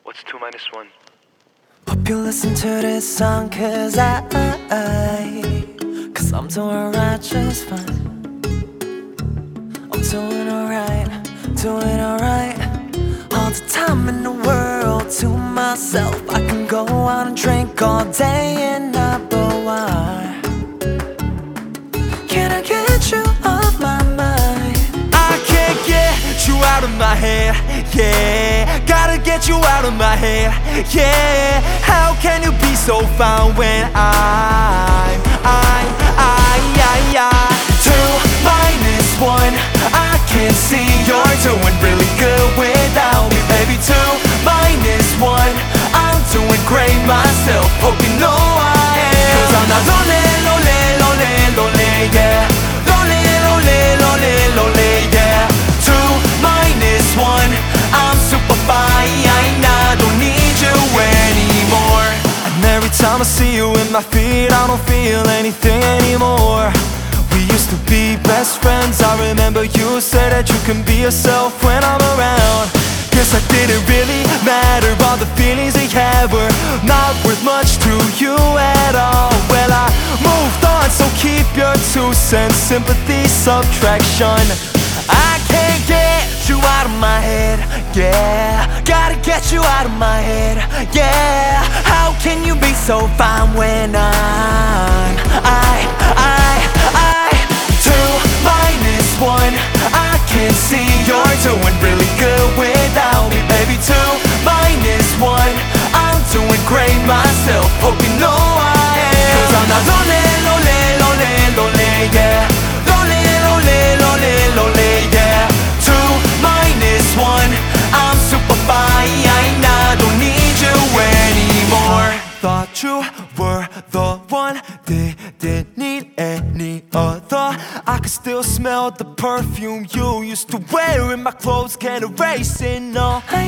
What's 2 minus 1? Hope you listen to this song cause I'm doing right just fine. I'm doing alright, doing alright. All the time in the world to myself. I can go out and drink all day and not, but why? Can I get you off my mind? I can't get you out of my head, yeah. Gotta get you out of my head, yeah. How can you be so fine when I'm 2 minus 1, I can see you're doing really good without me, baby. 2 minus 1, I'm doing great myself. Hope you know I am. Cause I'm not lonely, lonely, lonely, lonely, yeah. Lonely, lonely, lonely, lonely, yeah. 2 minus 1, I'm super fine. I don't need you anymore. And every time I see you in my feet, I don't feel anything anymore. We used to be best friends. I remember you said that you can be yourself when I'm around. Guess I didn't really matter. All the feelings we had were not worth much to you at all. Well, I moved on, so keep your 2 cents. Sympathy, subtraction. I can't get you out of my head, yeah. Gotta get you out of my head, yeah. How can you be so fine when I'm 2 minus 1, I can see you're doing really good without me, baby. 2 minus 1, I'm doing great myself. Hope you know I am. Cause I'm not lonely, lonely, lonely, lonely, yeah. Lonely, lonely, lonely, lonely, yeah. 2 minus 1, I'm super fine. I don't need you anymore. Thought you were the one, didn't need any other. I can still smell the perfume you used to wear, and my clothes can't erase it, no. I